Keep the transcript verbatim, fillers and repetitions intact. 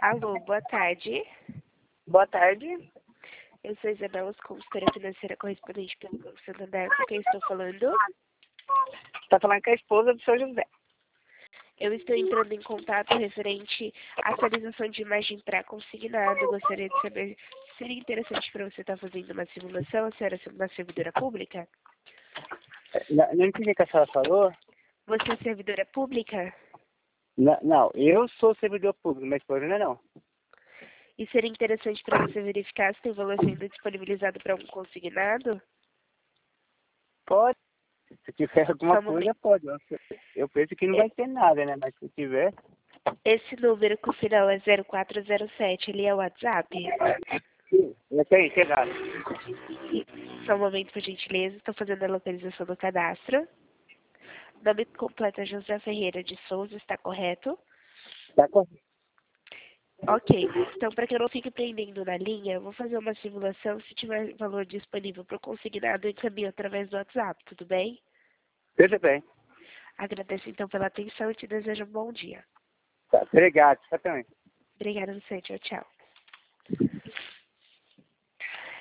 Alô, boa tarde. Boa tarde. Eu sou Isabela, consultora financeira correspondente pelo Banco Santander. Com quem estou falando? Está falando com a esposa do seu José. Eu estou entrando em contato referente à atualização de imagem pré-consignado. Gostaria de saber se seria interessante para você estar fazendo uma simulação, se era uma servidora pública? Não, não entendi o que a senhora falou. Você é servidora pública? Não, não, eu sou servidor público, minha esposa não é não. E seria interessante para você verificar se tem valor sendo disponibilizado para um consignado? Pode. Se tiver alguma Só um coisa, momento. pode. Eu, eu penso que não vai ter nada, né? Mas se tiver... Esse número que o final é zero quatro zero sete, ele é o WhatsApp? Esse aí, chegado. Só um momento, por gentileza. Estou fazendo a localização do cadastro. Nome completo é José Ferreira de Souza, está correto? Tá correto. Ok. Então, para que eu não fique prendendo na linha, eu vou fazer uma simulação. Se tiver valor disponível para o consignado, eu encaminho através do WhatsApp, tudo bem? Tudo bem. Agradeço, então, pela atenção e te desejo um bom dia. Tá, obrigado, você também. Obrigada a você. Tchau, tchau.